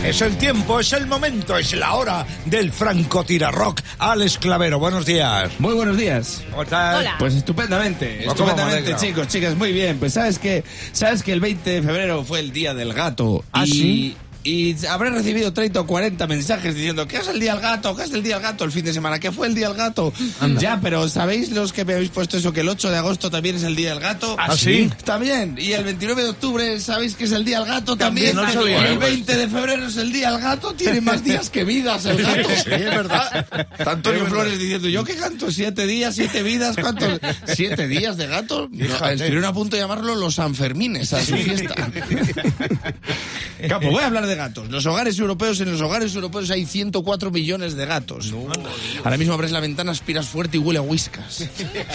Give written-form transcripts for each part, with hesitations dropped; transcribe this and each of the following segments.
Es el tiempo, es el momento, es la hora del francotirarrock. Alex Clavero, buenos días. Muy buenos días. ¿Cómo estás? Hola. Pues estupendamente, chicos, chicas, muy bien. Pues sabes que el 20 de febrero fue el Día del Gato. ¿Ah, sí? Y habré recibido 30 o 40 mensajes diciendo ¿qué es el Día del Gato? ¿Qué es el Día del Gato el fin de semana? ¿Qué fue el Día del Gato? Anda. Ya, pero ¿sabéis los que me habéis puesto eso? Que el 8 de agosto también es el Día del Gato. ¿Ah, sí? También. Y el 29 de octubre, ¿sabéis que es el Día del Gato? También. No sabía. Y el 20 de febrero es el Día del Gato. Tiene más días que vidas el gato. Sí, es verdad. Está Antonio Flores diciendo, ¿yo qué canto? 7 días, 7 vidas, ¿cuántos? 7 días de gato. Estuvieron a punto de llamarlo los Sanfermines a su fiesta. Capo, voy a hablar de gatos. En los hogares europeos hay 104 millones de gatos. No. Ahora mismo abres la ventana, aspiras fuerte y huele a whiskas.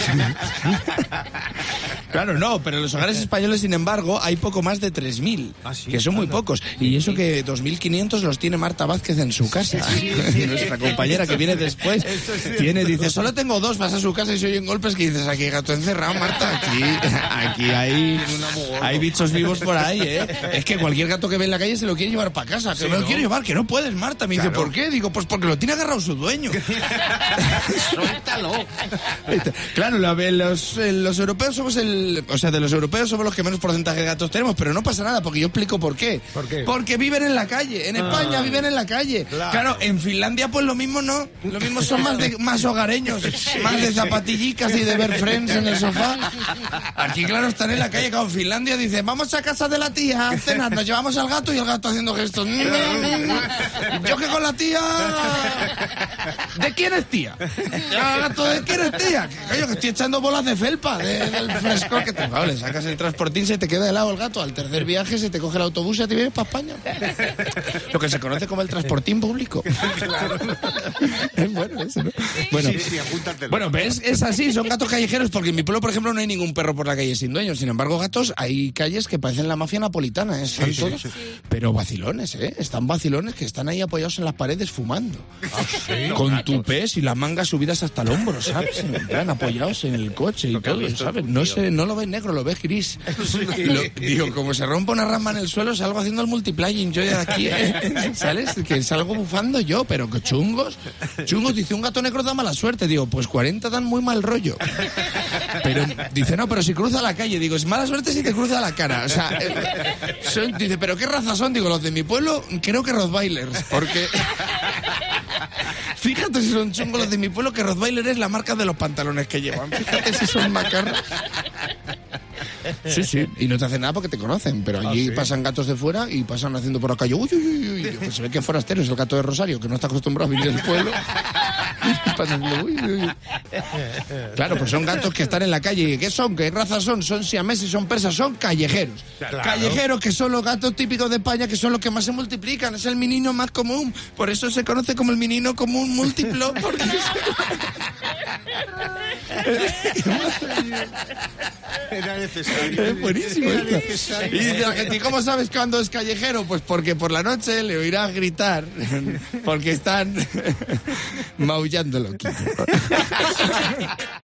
Claro, no, pero en los hogares españoles, sin embargo, hay poco más de 3.000, que son muy pocos. Y eso que 2.500 los tiene Marta Vázquez en su casa. Nuestra compañera que viene después dice, solo tengo 2, vas a su casa y se oyen golpes que dices, aquí hay gato encerrado, Marta, aquí hay bichos vivos por ahí, ¿eh? Es que cualquier gato que ve en la calle se lo quiere llevar para casa, que me lo quiere llevar, que no puedes, Marta. Me dice, ¿por qué? Digo, pues porque lo tiene agarrado su dueño. Suéltalo. Claro, los europeos somos de los europeos somos los que menos porcentaje de gatos tenemos, pero no pasa nada, porque yo explico por qué. ¿Por qué? Porque viven en la calle. En España viven en la calle. Claro, en Finlandia pues lo mismo no. Lo mismo son más hogareños, más de zapatillicas y de ver Friends en el sofá. Aquí, claro, están en la calle. Claro, en Finlandia dicen, vamos a casa de la tía a cenar, nos llevamos al gato y el gato haciendo gestos. Yo que con la tía... ¿De quién es tía? Gato, ¿de quién es tía? Que estoy echando bolas de felpa del fresco que te... Claro, le sacas el transportín, se te queda de lado el gato. Al tercer viaje se te coge el autobús y te vienes para España. Lo que se conoce como el transportín público. Es bueno eso, ¿no? Bueno, sí, apúntatelo. Bueno, ¿ves? Es así, son gatos callejeros, porque en mi pueblo, por ejemplo, no hay ningún perro por la calle sin dueño. Sin embargo, gatos, hay calles que parecen la mafia napolitana, ¿eh? Están todos... Pero vacilones, ¿eh? Están vacilones que están ahí apoyados en las paredes fumando. Con tupés y las mangas subidas hasta el hombro, ¿sabes? En plan, apoyados en el coche y todo, ¿sabes? No lo ves negro, lo ves gris. Digo, como se rompe una rama en el suelo, salgo haciendo el multiplying yo de aquí, ¿sabes? Que salgo bufando yo, pero que chungos, dice, un gato negro da mala suerte. Digo, pues 40 dan muy mal rollo. Pero dice, no, pero si cruza la calle, digo, es mala suerte si te cruza la cara. O sea, dice, ¿pero qué raza son? Digo, los de mi pueblo, creo que Rottweilers, porque... Fíjate si son chungos los de mi pueblo, que Rottweiler es la marca de los pantalones que llevan. Fíjate si son macarros. Sí, y no te hacen nada porque te conocen, pero allí pasan gatos de fuera y pasan haciendo por la calle, uy. Pues se ve que forastero es el gato de Rosario, que no está acostumbrado a vivir en el pueblo. Uy. Claro, pues son gatos que están en la calle. ¿Qué son? ¿Qué razas son? Son siameses, son persas, son callejeros. Claro. Callejeros, que son los gatos típicos de España, que son los que más se multiplican. Es el menino más común. Por eso se conoce como el menino común múltiplo. Porque... Era necesario. Es buenísimo esto. Y dice la gente, ¿y cómo sabes cuándo es callejero? Pues porque por la noche le oirás gritar, porque están maullando loquillo.